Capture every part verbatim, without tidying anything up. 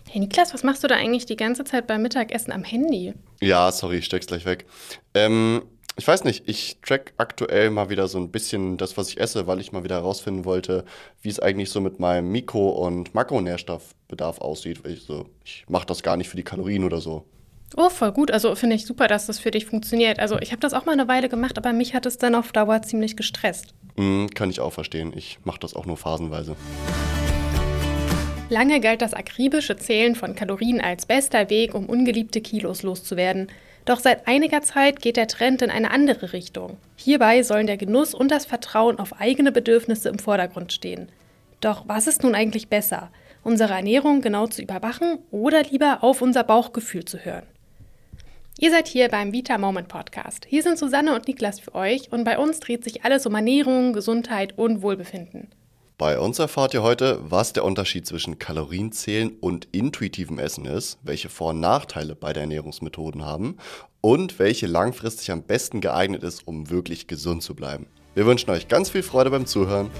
Hey Niklas, was machst du da eigentlich die ganze Zeit beim Mittagessen am Handy? Ja, sorry, ich steck's gleich weg. Ähm, ich weiß nicht, ich track aktuell mal wieder so ein bisschen das, was ich esse, weil ich mal wieder herausfinden wollte, wie es eigentlich so mit meinem Mikro- und Makronährstoffbedarf aussieht. Weil Ich, so, ich mache das gar nicht für die Kalorien oder so. Oh, voll gut. Also finde ich super, dass das für dich funktioniert. Also ich habe das auch mal eine Weile gemacht, aber mich hat es dann auf Dauer ziemlich gestresst. Hm, kann ich auch verstehen. Ich mache das auch nur phasenweise. Lange galt das akribische Zählen von Kalorien als bester Weg, um ungeliebte Kilos loszuwerden. Doch seit einiger Zeit geht der Trend in eine andere Richtung. Hierbei sollen der Genuss und das Vertrauen auf eigene Bedürfnisse im Vordergrund stehen. Doch was ist nun eigentlich besser? Unsere Ernährung genau zu überwachen oder lieber auf unser Bauchgefühl zu hören? Ihr seid hier beim Vita Moment Podcast. Hier sind Susanne und Niklas für euch und bei uns dreht sich alles um Ernährung, Gesundheit und Wohlbefinden. Bei uns erfahrt ihr heute, was der Unterschied zwischen Kalorienzählen und intuitivem Essen ist, welche Vor- und Nachteile beide Ernährungsmethoden haben und welche langfristig am besten geeignet ist, um wirklich gesund zu bleiben. Wir wünschen euch ganz viel Freude beim Zuhören.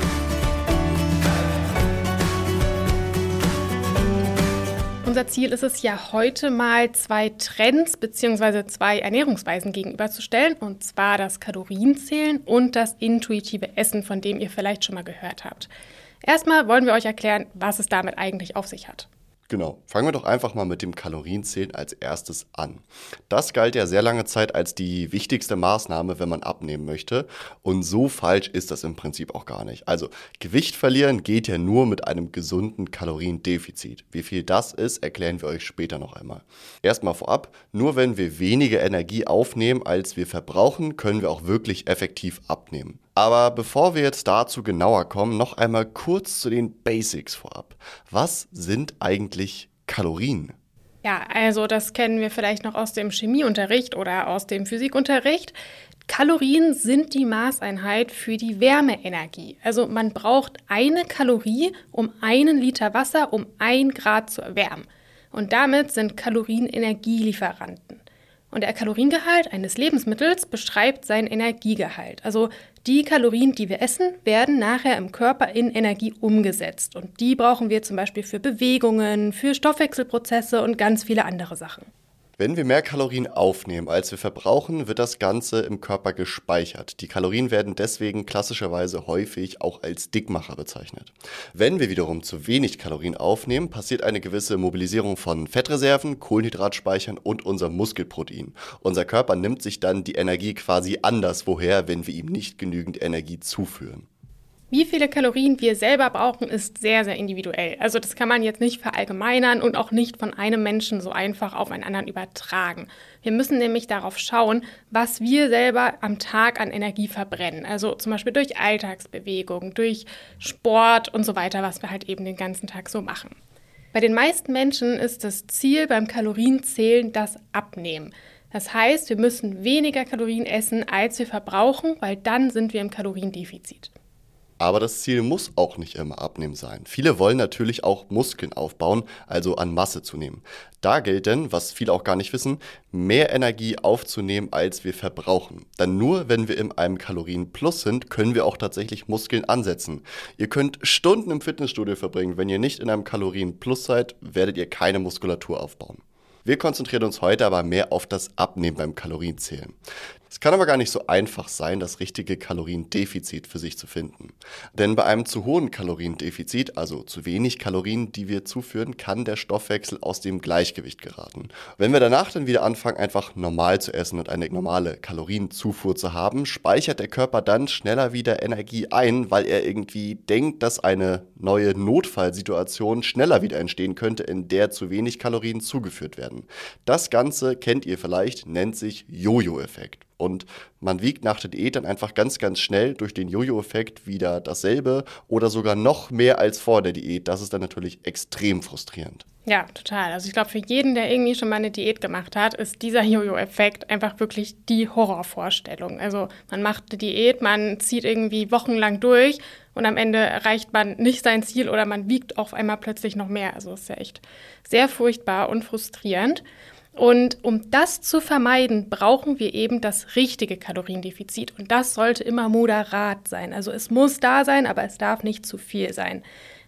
Unser Ziel ist es ja heute mal zwei Trends bzw. zwei Ernährungsweisen gegenüberzustellen, und zwar das Kalorienzählen und das intuitive Essen, von dem ihr vielleicht schon mal gehört habt. Erstmal wollen wir euch erklären, was es damit eigentlich auf sich hat. Genau, fangen wir doch einfach mal mit dem Kalorienzählen als erstes an. Das galt ja sehr lange Zeit als die wichtigste Maßnahme, wenn man abnehmen möchte. Und so falsch ist das im Prinzip auch gar nicht. Also Gewicht verlieren geht ja nur mit einem gesunden Kaloriendefizit. Wie viel das ist, erklären wir euch später noch einmal. Erstmal vorab, nur wenn wir weniger Energie aufnehmen, als wir verbrauchen, können wir auch wirklich effektiv abnehmen. Aber bevor wir jetzt dazu genauer kommen, noch einmal kurz zu den Basics vorab. Was sind eigentlich Kalorien? Ja, also das kennen wir vielleicht noch aus dem Chemieunterricht oder aus dem Physikunterricht. Kalorien sind die Maßeinheit für die Wärmeenergie. Also man braucht eine Kalorie um einen Liter Wasser, um ein Grad zu erwärmen. Und damit sind Kalorien Energielieferanten. Und der Kaloriengehalt eines Lebensmittels beschreibt seinen Energiegehalt. Also die Kalorien, die wir essen, werden nachher im Körper in Energie umgesetzt. Und die brauchen wir zum Beispiel für Bewegungen, für Stoffwechselprozesse und ganz viele andere Sachen. Wenn wir mehr Kalorien aufnehmen, als wir verbrauchen, wird das Ganze im Körper gespeichert. Die Kalorien werden deswegen klassischerweise häufig auch als Dickmacher bezeichnet. Wenn wir wiederum zu wenig Kalorien aufnehmen, passiert eine gewisse Mobilisierung von Fettreserven, Kohlenhydratspeichern und unserem Muskelprotein. Unser Körper nimmt sich dann die Energie quasi anderswoher, wenn wir ihm nicht genügend Energie zuführen. Wie viele Kalorien wir selber brauchen, ist sehr, sehr individuell. Also das kann man jetzt nicht verallgemeinern und auch nicht von einem Menschen so einfach auf einen anderen übertragen. Wir müssen nämlich darauf schauen, was wir selber am Tag an Energie verbrennen. Also zum Beispiel durch Alltagsbewegung, durch Sport und so weiter, was wir halt eben den ganzen Tag so machen. Bei den meisten Menschen ist das Ziel beim Kalorienzählen das Abnehmen. Das heißt, wir müssen weniger Kalorien essen, als wir verbrauchen, weil dann sind wir im Kaloriendefizit. Aber das Ziel muss auch nicht immer abnehmen sein. Viele wollen natürlich auch Muskeln aufbauen, also an Masse zunehmen. Da gilt denn, was viele auch gar nicht wissen, mehr Energie aufzunehmen, als wir verbrauchen. Denn nur wenn wir in einem Kalorienplus sind, können wir auch tatsächlich Muskeln ansetzen. Ihr könnt Stunden im Fitnessstudio verbringen. Wenn ihr nicht in einem Kalorienplus seid, werdet ihr keine Muskulatur aufbauen. Wir konzentrieren uns heute aber mehr auf das Abnehmen beim Kalorienzählen. Es kann aber gar nicht so einfach sein, das richtige Kaloriendefizit für sich zu finden. Denn bei einem zu hohen Kaloriendefizit, also zu wenig Kalorien, die wir zuführen, kann der Stoffwechsel aus dem Gleichgewicht geraten. Wenn wir danach dann wieder anfangen, einfach normal zu essen und eine normale Kalorienzufuhr zu haben, speichert der Körper dann schneller wieder Energie ein, weil er irgendwie denkt, dass eine neue Notfallsituation schneller wieder entstehen könnte, in der zu wenig Kalorien zugeführt werden. Das Ganze, kennt ihr vielleicht, nennt sich Jojo-Effekt. Und man wiegt nach der Diät dann einfach ganz, ganz schnell durch den Jojo-Effekt wieder dasselbe oder sogar noch mehr als vor der Diät. Das ist dann natürlich extrem frustrierend. Ja, total. Also ich glaube, für jeden, der irgendwie schon mal eine Diät gemacht hat, ist dieser Jojo-Effekt einfach wirklich die Horrorvorstellung. Also man macht eine Diät, man zieht irgendwie wochenlang durch und am Ende erreicht man nicht sein Ziel oder man wiegt auf einmal plötzlich noch mehr. Also es ist ja echt sehr furchtbar und frustrierend. Und um das zu vermeiden, brauchen wir eben das richtige Kaloriendefizit. Und das sollte immer moderat sein. Also es muss da sein, aber es darf nicht zu viel sein.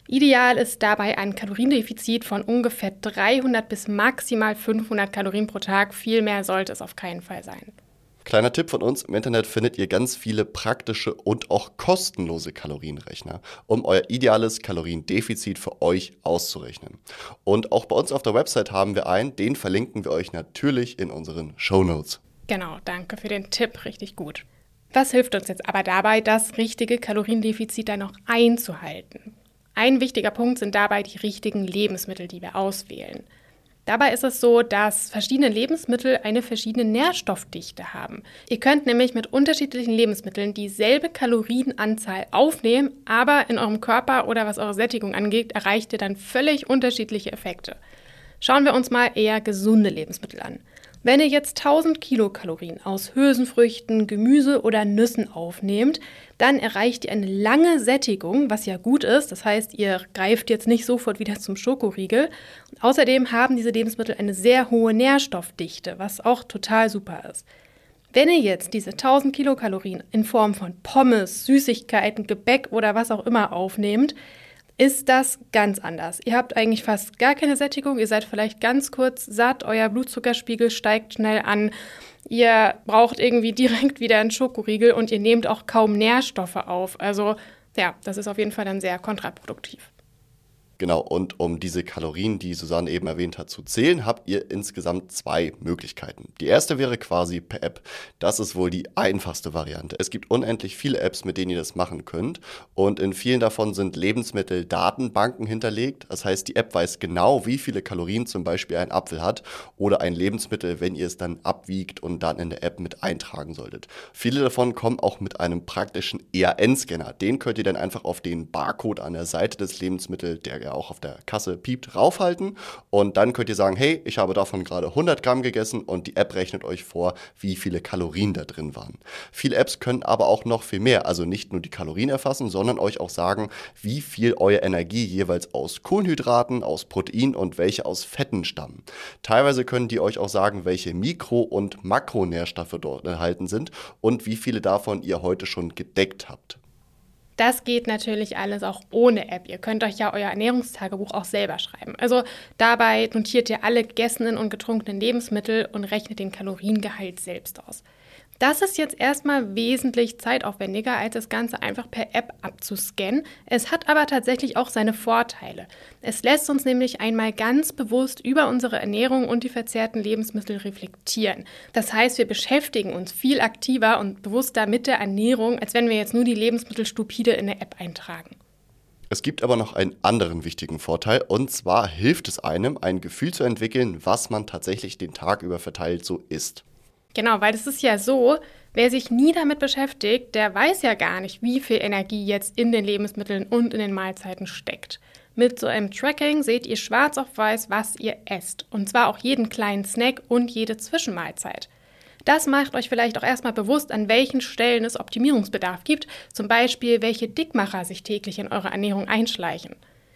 Ideal ist dabei ein Kaloriendefizit von ungefähr dreihundert bis maximal fünfhundert Kalorien pro Tag. Viel mehr sollte es auf keinen Fall sein. Kleiner Tipp von uns, im Internet findet ihr ganz viele praktische und auch kostenlose Kalorienrechner, um euer ideales Kaloriendefizit für euch auszurechnen. Und auch bei uns auf der Website haben wir einen, den verlinken wir euch natürlich in unseren Shownotes. Genau, danke für den Tipp, richtig gut. Was hilft uns jetzt aber dabei, das richtige Kaloriendefizit dann noch einzuhalten? Ein wichtiger Punkt sind dabei die richtigen Lebensmittel, die wir auswählen. Dabei ist es so, dass verschiedene Lebensmittel eine verschiedene Nährstoffdichte haben. Ihr könnt nämlich mit unterschiedlichen Lebensmitteln dieselbe Kalorienanzahl aufnehmen, aber in eurem Körper oder was eure Sättigung angeht, erreicht ihr dann völlig unterschiedliche Effekte. Schauen wir uns mal eher gesunde Lebensmittel an. Wenn ihr jetzt tausend Kilokalorien aus Hülsenfrüchten, Gemüse oder Nüssen aufnehmt, dann erreicht ihr eine lange Sättigung, was ja gut ist. Das heißt, ihr greift jetzt nicht sofort wieder zum Schokoriegel. Und außerdem haben diese Lebensmittel eine sehr hohe Nährstoffdichte, was auch total super ist. Wenn ihr jetzt diese tausend Kilokalorien in Form von Pommes, Süßigkeiten, Gebäck oder was auch immer aufnehmt, ist das ganz anders. Ihr habt eigentlich fast gar keine Sättigung, ihr seid vielleicht ganz kurz satt, euer Blutzuckerspiegel steigt schnell an, ihr braucht irgendwie direkt wieder einen Schokoriegel und ihr nehmt auch kaum Nährstoffe auf. Also ja, das ist auf jeden Fall dann sehr kontraproduktiv. Genau, und um diese Kalorien, die Susanne eben erwähnt hat, zu zählen, habt ihr insgesamt zwei Möglichkeiten. Die erste wäre quasi per App. Das ist wohl die einfachste Variante. Es gibt unendlich viele Apps, mit denen ihr das machen könnt. Und in vielen davon sind Lebensmitteldatenbanken hinterlegt. Das heißt, die App weiß genau, wie viele Kalorien zum Beispiel ein Apfel hat oder ein Lebensmittel, wenn ihr es dann abwiegt und dann in der App mit eintragen solltet. Viele davon kommen auch mit einem praktischen E A N-Scanner. Den könnt ihr dann einfach auf den Barcode an der Seite des Lebensmittels, der auch auf der Kasse piept, raufhalten und dann könnt ihr sagen, hey, ich habe davon gerade hundert Gramm gegessen und die App rechnet euch vor, wie viele Kalorien da drin waren. Viele Apps können aber auch noch viel mehr, also nicht nur die Kalorien erfassen, sondern euch auch sagen, wie viel eure Energie jeweils aus Kohlenhydraten, aus Protein und welche aus Fetten stammen. Teilweise können die euch auch sagen, welche Mikro- und Makronährstoffe dort enthalten sind und wie viele davon ihr heute schon gedeckt habt. Das geht natürlich alles auch ohne App. Ihr könnt euch ja euer Ernährungstagebuch auch selber schreiben. Also dabei notiert ihr alle gegessenen und getrunkenen Lebensmittel und rechnet den Kaloriengehalt selbst aus. Das ist jetzt erstmal wesentlich zeitaufwendiger, als das Ganze einfach per App abzuscannen. Es hat aber tatsächlich auch seine Vorteile. Es lässt uns nämlich einmal ganz bewusst über unsere Ernährung und die verzehrten Lebensmittel reflektieren. Das heißt, wir beschäftigen uns viel aktiver und bewusster mit der Ernährung, als wenn wir jetzt nur die Lebensmittel stupide in der App eintragen. Es gibt aber noch einen anderen wichtigen Vorteil, und zwar hilft es einem, ein Gefühl zu entwickeln, was man tatsächlich den Tag über verteilt so isst. Genau, weil es ist ja so, wer sich nie damit beschäftigt, der weiß ja gar nicht, wie viel Energie jetzt in den Lebensmitteln und in den Mahlzeiten steckt. Mit so einem Tracking seht ihr schwarz auf weiß, was ihr esst. Und zwar auch jeden kleinen Snack und jede Zwischenmahlzeit. Das macht euch vielleicht auch erstmal bewusst, an welchen Stellen es Optimierungsbedarf gibt, zum Beispiel welche Dickmacher sich täglich in eure Ernährung einschleichen.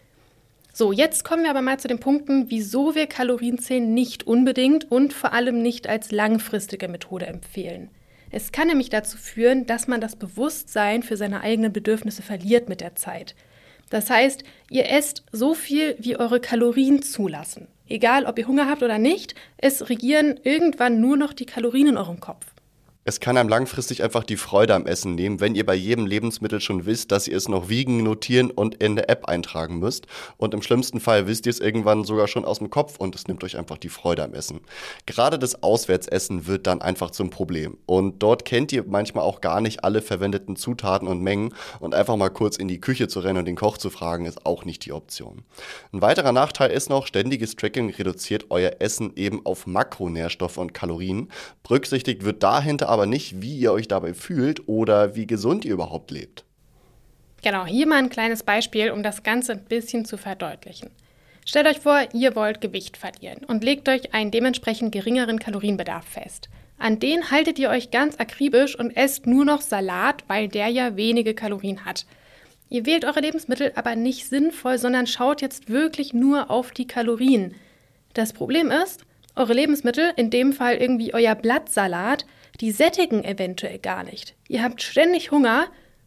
So, jetzt kommen wir aber mal zu den Punkten, wieso wir Kalorienzählen nicht unbedingt und vor allem nicht als langfristige Methode empfehlen. Es kann nämlich dazu führen, dass man das Bewusstsein für seine eigenen Bedürfnisse verliert mit der Zeit. Das heißt, ihr esst so viel, wie eure Kalorien zulassen. Egal, ob ihr Hunger habt oder nicht, es regieren irgendwann nur noch die Kalorien in eurem Kopf. Es kann einem langfristig einfach die Freude am Essen nehmen, wenn ihr bei jedem Lebensmittel schon wisst, dass ihr es noch wiegen, notieren und in der App eintragen müsst. Und im schlimmsten Fall wisst ihr es irgendwann sogar schon aus dem Kopf und es nimmt euch einfach die Freude am Essen. Gerade das Auswärtsessen wird dann einfach zum Problem. Und dort kennt ihr manchmal auch gar nicht alle verwendeten Zutaten und Mengen und einfach mal kurz in die Küche zu rennen und den Koch zu fragen, ist auch nicht die Option. Ein weiterer Nachteil ist noch, ständiges Tracking reduziert euer Essen eben auf Makronährstoffe und Kalorien. Berücksichtigt wird dahinter aber nicht, wie ihr euch dabei fühlt oder wie gesund ihr überhaupt lebt. Genau, hier mal ein kleines Beispiel, um das Ganze ein bisschen zu verdeutlichen. Stellt euch vor, ihr wollt Gewicht verlieren und legt euch einen dementsprechend geringeren Kalorienbedarf fest. An den haltet ihr euch ganz akribisch und esst nur noch Salat, weil der ja wenige Kalorien hat. Ihr wählt eure Lebensmittel aber nicht sinnvoll, sondern schaut jetzt wirklich nur auf die Kalorien. Das Problem ist, eure Lebensmittel, in dem Fall irgendwie euer Blattsalat, die sättigen eventuell gar nicht. Ihr habt ständig Hunger,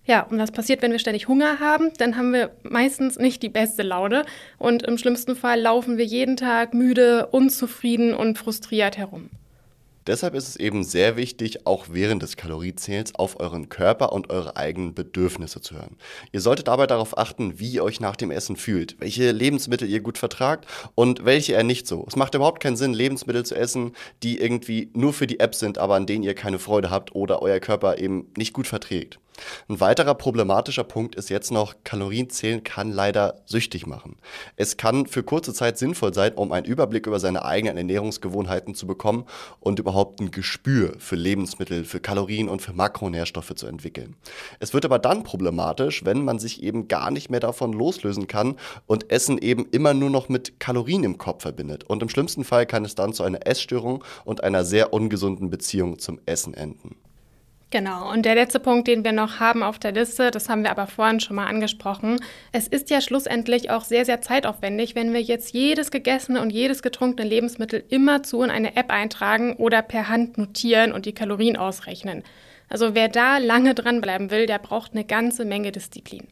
Ja, und was passiert, wenn wir ständig Hunger haben? Dann haben wir meistens nicht die beste Laune und im schlimmsten Fall laufen wir jeden Tag müde, unzufrieden und frustriert herum. Deshalb ist es eben sehr wichtig, auch während des Kalorienzählens auf euren Körper und eure eigenen Bedürfnisse zu hören. Ihr solltet dabei darauf achten, wie ihr euch nach dem Essen fühlt, welche Lebensmittel ihr gut vertragt und welche eher nicht so. Es macht überhaupt keinen Sinn, Lebensmittel zu essen, die irgendwie nur für die App sind, aber an denen ihr keine Freude habt oder euer Körper eben nicht gut verträgt. Ein weiterer problematischer Punkt ist jetzt noch, Kalorienzählen kann leider süchtig machen. Es kann für kurze Zeit sinnvoll sein, um einen Überblick über seine eigenen Ernährungsgewohnheiten zu bekommen und überhaupt ein Gespür für Lebensmittel, für Kalorien und für Makronährstoffe zu entwickeln. Es wird aber dann problematisch, wenn man sich eben gar nicht mehr davon loslösen kann und Essen eben immer nur noch mit Kalorien im Kopf verbindet. Und im schlimmsten Fall kann es dann zu einer Essstörung und einer sehr ungesunden Beziehung zum Essen enden. Genau, und der letzte Punkt, den wir noch haben auf der Liste, das haben wir aber vorhin schon mal angesprochen. Es ist ja schlussendlich auch sehr, sehr zeitaufwendig, wenn wir jetzt jedes gegessene und jedes getrunkene Lebensmittel immerzu in eine App eintragen oder per Hand notieren und die Kalorien ausrechnen. Also wer da lange dranbleiben will, der braucht eine ganze Menge Disziplin.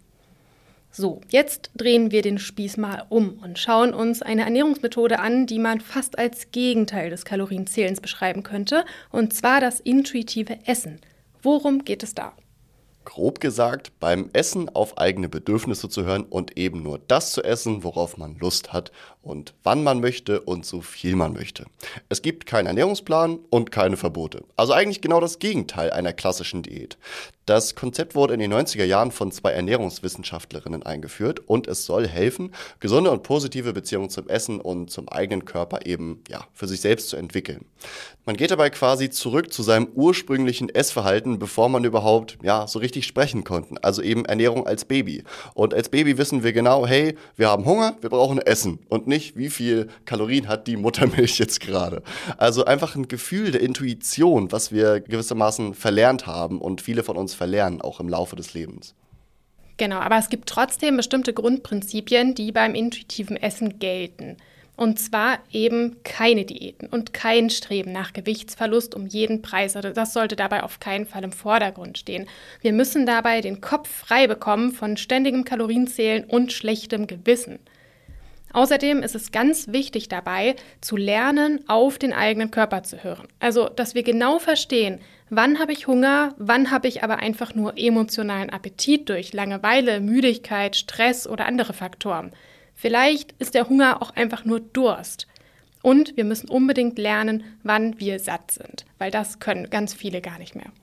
So, jetzt drehen wir den Spieß mal um und schauen uns eine Ernährungsmethode an, die man fast als Gegenteil des Kalorienzählens beschreiben könnte, und zwar das intuitive Essen. Worum geht es da? Grob gesagt, beim Essen auf eigene Bedürfnisse zu hören und eben nur das zu essen, worauf man Lust hat und wann man möchte und so viel man möchte. Es gibt keinen Ernährungsplan und keine Verbote. Also eigentlich genau das Gegenteil einer klassischen Diät. Das Konzept wurde in den neunziger Jahren von zwei Ernährungswissenschaftlerinnen eingeführt und es soll helfen, gesunde und positive Beziehungen zum Essen und zum eigenen Körper eben ja, für sich selbst zu entwickeln. Man geht dabei quasi zurück zu seinem ursprünglichen Essverhalten, bevor man überhaupt ja, so richtig sprechen konnte. Also eben Ernährung als Baby. Und als Baby wissen wir genau, hey, wir haben Hunger, wir brauchen Essen. Und nicht, wie viel Kalorien hat die Muttermilch jetzt gerade. Also einfach ein Gefühl der Intuition, was wir gewissermaßen verlernt haben und viele von uns verlernen, auch im Laufe des Lebens. Genau, aber es gibt trotzdem bestimmte Grundprinzipien, die beim intuitiven Essen gelten. Und zwar eben keine Diäten und kein Streben nach Gewichtsverlust um jeden Preis. Also das sollte dabei auf keinen Fall im Vordergrund stehen. Wir müssen dabei den Kopf frei bekommen von ständigem Kalorienzählen und schlechtem Gewissen. Außerdem ist es ganz wichtig dabei, zu lernen, auf den eigenen Körper zu hören. Also, dass wir genau verstehen, wann habe ich Hunger, wann habe ich aber einfach nur emotionalen Appetit durch Langeweile, Müdigkeit, Stress oder andere Faktoren. Vielleicht ist der Hunger auch einfach nur Durst. Und wir müssen unbedingt lernen, wann wir satt sind, weil das können ganz viele gar nicht mehr.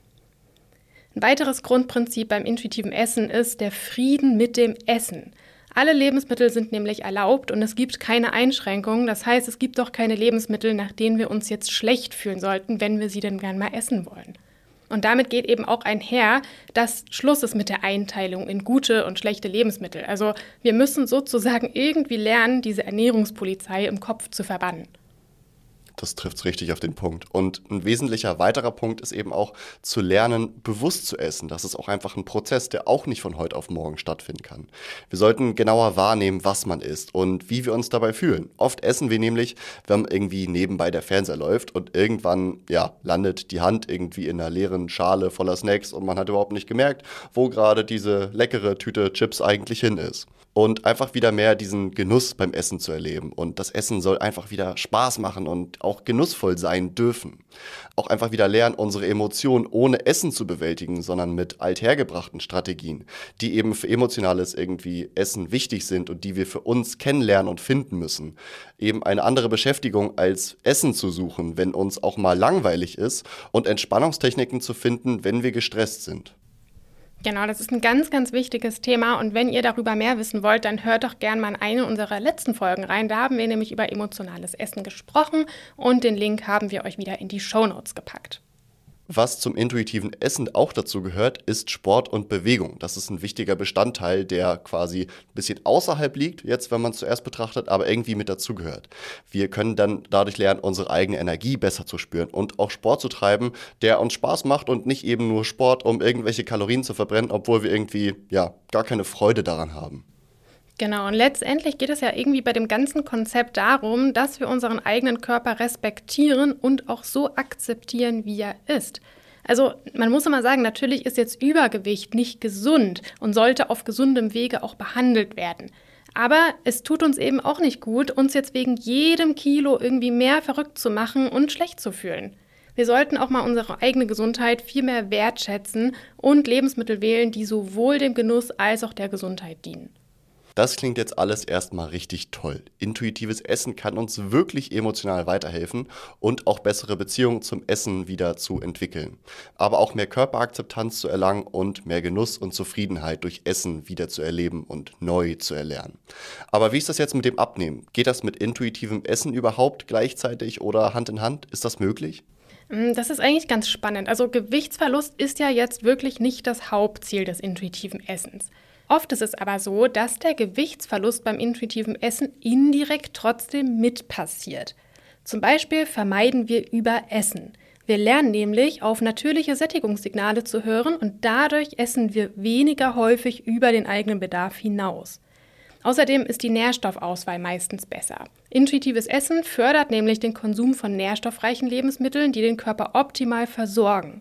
Ein weiteres Grundprinzip beim intuitiven Essen ist der Frieden mit dem Essen. Alle Lebensmittel sind nämlich erlaubt und es gibt keine Einschränkungen. Das heißt, es gibt auch keine Lebensmittel, nach denen wir uns jetzt schlecht fühlen sollten, wenn wir sie denn gern mal essen wollen. Und damit geht eben auch einher, dass Schluss ist mit der Einteilung in gute und schlechte Lebensmittel. Also wir müssen sozusagen irgendwie lernen, diese Ernährungspolizei im Kopf zu verbannen. Das trifft es richtig auf den Punkt. Und ein wesentlicher weiterer Punkt ist eben auch zu lernen, bewusst zu essen. Das ist auch einfach ein Prozess, der auch nicht von heute auf morgen stattfinden kann. Wir sollten genauer wahrnehmen, was man isst und wie wir uns dabei fühlen. Oft essen wir nämlich, wenn irgendwie nebenbei der Fernseher läuft und irgendwann ja, landet die Hand irgendwie in einer leeren Schale voller Snacks und man hat überhaupt nicht gemerkt, wo gerade diese leckere Tüte Chips eigentlich hin ist. Und einfach wieder mehr diesen Genuss beim Essen zu erleben. Und das Essen soll einfach wieder Spaß machen und auch genussvoll sein dürfen. Auch einfach wieder lernen, unsere Emotionen ohne Essen zu bewältigen, sondern mit althergebrachten Strategien, die eben für emotionales irgendwie Essen wichtig sind und die wir für uns kennenlernen und finden müssen. Eben eine andere Beschäftigung als Essen zu suchen, wenn uns auch mal langweilig ist und Entspannungstechniken zu finden, wenn wir gestresst sind. Genau, das ist ein ganz, ganz wichtiges Thema und wenn ihr darüber mehr wissen wollt, dann hört doch gerne mal in eine unserer letzten Folgen rein. Da haben wir nämlich über emotionales Essen gesprochen und den Link haben wir euch wieder in die Shownotes gepackt. Was zum intuitiven Essen auch dazu gehört, ist Sport und Bewegung. Das ist ein wichtiger Bestandteil, der quasi ein bisschen außerhalb liegt, jetzt wenn man es zuerst betrachtet, aber irgendwie mit dazugehört. Wir können dann dadurch lernen, unsere eigene Energie besser zu spüren und auch Sport zu treiben, der uns Spaß macht und nicht eben nur Sport, um irgendwelche Kalorien zu verbrennen, obwohl wir irgendwie ja gar keine Freude daran haben. Genau, und letztendlich geht es ja irgendwie bei dem ganzen Konzept darum, dass wir unseren eigenen Körper respektieren und auch so akzeptieren, wie er ist. Also man muss immer sagen, natürlich ist jetzt Übergewicht nicht gesund und sollte auf gesundem Wege auch behandelt werden. Aber es tut uns eben auch nicht gut, uns jetzt wegen jedem Kilo irgendwie mehr verrückt zu machen und schlecht zu fühlen. Wir sollten auch mal unsere eigene Gesundheit viel mehr wertschätzen und Lebensmittel wählen, die sowohl dem Genuss als auch der Gesundheit dienen. Das klingt jetzt alles erstmal richtig toll. Intuitives Essen kann uns wirklich emotional weiterhelfen und auch bessere Beziehungen zum Essen wieder zu entwickeln. Aber auch mehr Körperakzeptanz zu erlangen und mehr Genuss und Zufriedenheit durch Essen wieder zu erleben und neu zu erlernen. Aber wie ist das jetzt mit dem Abnehmen? Geht das mit intuitivem Essen überhaupt gleichzeitig oder Hand in Hand? Ist das möglich? Das ist eigentlich ganz spannend. Also Gewichtsverlust ist ja jetzt wirklich nicht das Hauptziel des intuitiven Essens. Oft ist es aber so, dass der Gewichtsverlust beim intuitiven Essen indirekt trotzdem mit passiert. Zum Beispiel vermeiden wir Überessen. Wir lernen nämlich, auf natürliche Sättigungssignale zu hören und dadurch essen wir weniger häufig über den eigenen Bedarf hinaus. Außerdem ist die Nährstoffauswahl meistens besser. Intuitives Essen fördert nämlich den Konsum von nährstoffreichen Lebensmitteln, die den Körper optimal versorgen.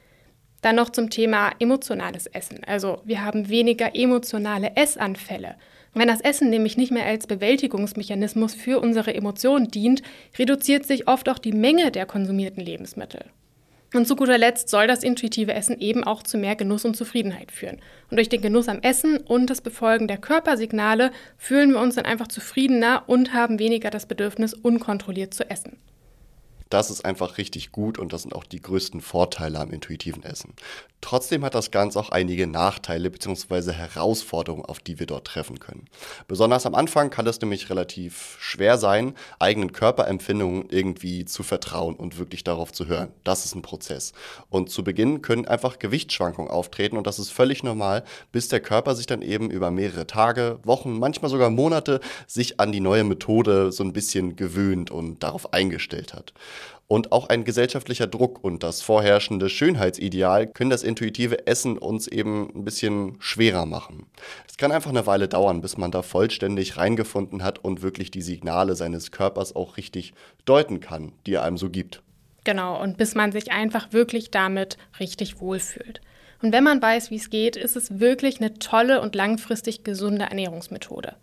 Dann noch zum Thema emotionales Essen. Also wir haben weniger emotionale Essanfälle. Wenn das Essen nämlich nicht mehr als Bewältigungsmechanismus für unsere Emotionen dient, reduziert sich oft auch die Menge der konsumierten Lebensmittel. Und zu guter Letzt soll das intuitive Essen eben auch zu mehr Genuss und Zufriedenheit führen. Und durch den Genuss am Essen und das Befolgen der Körpersignale fühlen wir uns dann einfach zufriedener und haben weniger das Bedürfnis, unkontrolliert zu essen. Das ist einfach richtig gut und das sind auch die größten Vorteile am intuitiven Essen. Trotzdem hat das Ganze auch einige Nachteile bzw. Herausforderungen, auf die wir dort treffen können. Besonders am Anfang kann es nämlich relativ schwer sein, eigenen Körperempfindungen irgendwie zu vertrauen und wirklich darauf zu hören. Das ist ein Prozess. Und zu Beginn können einfach Gewichtsschwankungen auftreten und das ist völlig normal, bis der Körper sich dann eben über mehrere Tage, Wochen, manchmal sogar Monate sich an die neue Methode so ein bisschen gewöhnt und darauf eingestellt hat. Und auch ein gesellschaftlicher Druck und das vorherrschende Schönheitsideal können das intuitive Essen uns eben ein bisschen schwerer machen. Es kann einfach eine Weile dauern, bis man da vollständig reingefunden hat und wirklich die Signale seines Körpers auch richtig deuten kann, die er einem so gibt. Genau, und bis man sich einfach wirklich damit richtig wohlfühlt. Und wenn man weiß, wie es geht, ist es wirklich eine tolle und langfristig gesunde Ernährungsmethode.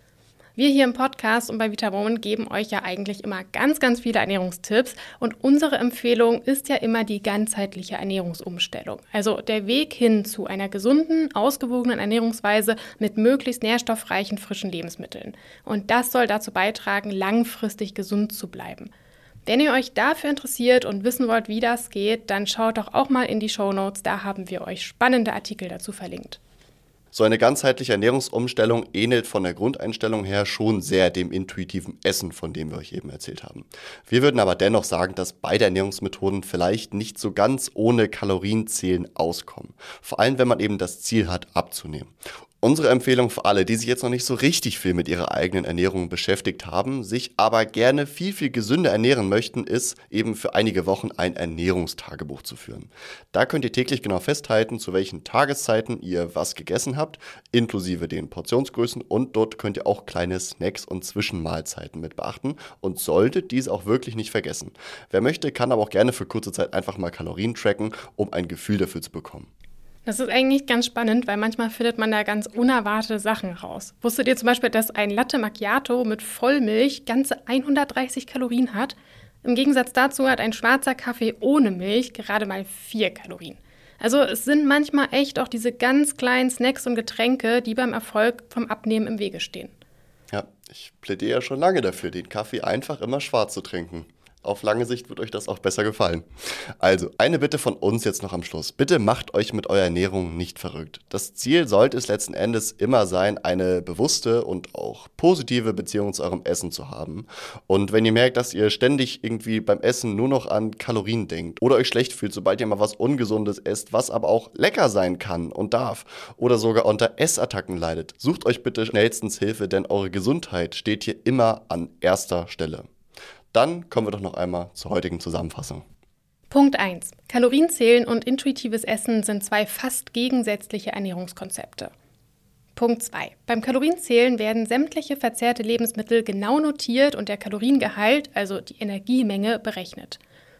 Wir hier im Podcast und bei Vitabone geben euch ja eigentlich immer ganz, ganz viele Ernährungstipps und unsere Empfehlung ist ja immer die ganzheitliche Ernährungsumstellung. Also der Weg hin zu einer gesunden, ausgewogenen Ernährungsweise mit möglichst nährstoffreichen, frischen Lebensmitteln. Und das soll dazu beitragen, langfristig gesund zu bleiben. Wenn ihr euch dafür interessiert und wissen wollt, wie das geht, dann schaut doch auch mal in die Shownotes, da haben wir euch spannende Artikel dazu verlinkt. So eine ganzheitliche Ernährungsumstellung ähnelt von der Grundeinstellung her schon sehr dem intuitiven Essen, von dem wir euch eben erzählt haben. Wir würden aber dennoch sagen, dass beide Ernährungsmethoden vielleicht nicht so ganz ohne Kalorienzählen auskommen. Vor allem, wenn man eben das Ziel hat, abzunehmen. Unsere Empfehlung für alle, die sich jetzt noch nicht so richtig viel mit ihrer eigenen Ernährung beschäftigt haben, sich aber gerne viel, viel gesünder ernähren möchten, ist eben für einige Wochen ein Ernährungstagebuch zu führen. Da könnt ihr täglich genau festhalten, zu welchen Tageszeiten ihr was gegessen habt, inklusive den Portionsgrößen und dort könnt ihr auch kleine Snacks und Zwischenmahlzeiten mit beachten und solltet diese auch wirklich nicht vergessen. Wer möchte, kann aber auch gerne für kurze Zeit einfach mal Kalorien tracken, um ein Gefühl dafür zu bekommen. Das ist eigentlich ganz spannend, weil manchmal findet man da ganz unerwartete Sachen raus. Wusstet ihr zum Beispiel, dass ein Latte Macchiato mit Vollmilch ganze hundertdreißig Kalorien hat? Im Gegensatz dazu hat ein schwarzer Kaffee ohne Milch gerade mal vier Kalorien. Also es sind manchmal echt auch diese ganz kleinen Snacks und Getränke, die beim Erfolg vom Abnehmen im Wege stehen. Ja, ich plädiere ja schon lange dafür, den Kaffee einfach immer schwarz zu trinken. Auf lange Sicht wird euch das auch besser gefallen. Also, eine Bitte von uns jetzt noch am Schluss. Bitte macht euch mit eurer Ernährung nicht verrückt. Das Ziel sollte es letzten Endes immer sein, eine bewusste und auch positive Beziehung zu eurem Essen zu haben. Und wenn ihr merkt, dass ihr ständig irgendwie beim Essen nur noch an Kalorien denkt oder euch schlecht fühlt, sobald ihr mal was Ungesundes esst, was aber auch lecker sein kann und darf oder sogar unter Essattacken leidet, sucht euch bitte schnellstens Hilfe, denn eure Gesundheit steht hier immer an erster Stelle. Dann kommen wir doch noch einmal zur heutigen Zusammenfassung. Punkt eins. Kalorienzählen und intuitives Essen sind zwei fast gegensätzliche Ernährungskonzepte. Punkt zwei. Beim Kalorienzählen werden sämtliche verzehrte Lebensmittel genau notiert und der Kaloriengehalt, also die Energiemenge, berechnet.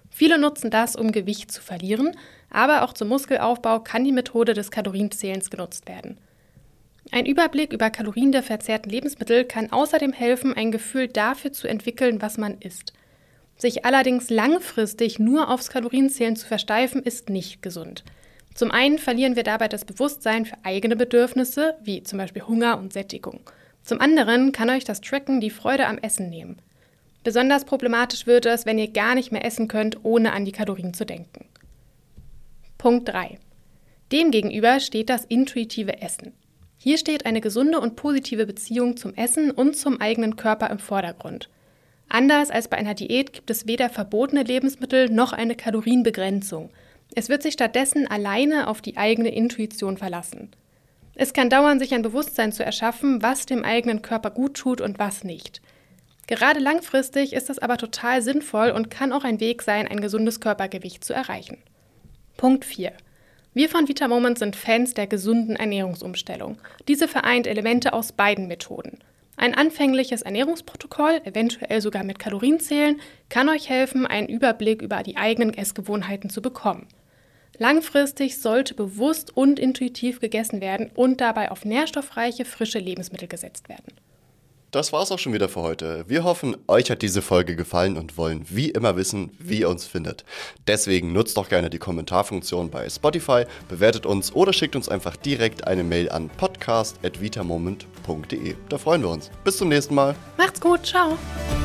Viele nutzen das, um Gewicht zu verlieren, aber auch zum Muskelaufbau kann die Methode des Kalorienzählens genutzt werden. Ein Überblick über Kalorien der verzehrten Lebensmittel kann außerdem helfen, ein Gefühl dafür zu entwickeln, was man isst. Sich allerdings langfristig nur aufs Kalorienzählen zu versteifen, ist nicht gesund. Zum einen verlieren wir dabei das Bewusstsein für eigene Bedürfnisse, wie zum Beispiel Hunger und Sättigung. Zum anderen kann euch das Tracken die Freude am Essen nehmen. Besonders problematisch wird es, wenn ihr gar nicht mehr essen könnt, ohne an die Kalorien zu denken. Punkt drei. Demgegenüber steht das intuitive Essen. Hier steht eine gesunde und positive Beziehung zum Essen und zum eigenen Körper im Vordergrund. Anders als bei einer Diät gibt es weder verbotene Lebensmittel noch eine Kalorienbegrenzung. Es wird sich stattdessen alleine auf die eigene Intuition verlassen. Es kann dauern, sich ein Bewusstsein zu erschaffen, was dem eigenen Körper gut tut und was nicht. Gerade langfristig ist es aber total sinnvoll und kann auch ein Weg sein, ein gesundes Körpergewicht zu erreichen. Punkt vier. Wir von VitaMoment sind Fans der gesunden Ernährungsumstellung. Diese vereint Elemente aus beiden Methoden. Ein anfängliches Ernährungsprotokoll, eventuell sogar mit Kalorienzählen, kann euch helfen, einen Überblick über die eigenen Essgewohnheiten zu bekommen. Langfristig sollte bewusst und intuitiv gegessen werden und dabei auf nährstoffreiche, frische Lebensmittel gesetzt werden. Das war's auch schon wieder für heute. Wir hoffen, euch hat diese Folge gefallen und wollen wie immer wissen, wie ihr uns findet. Deswegen nutzt doch gerne die Kommentarfunktion bei Spotify, bewertet uns oder schickt uns einfach direkt eine Mail an podcast at vitamoment punkt de. Da freuen wir uns. Bis zum nächsten Mal. Macht's gut, ciao.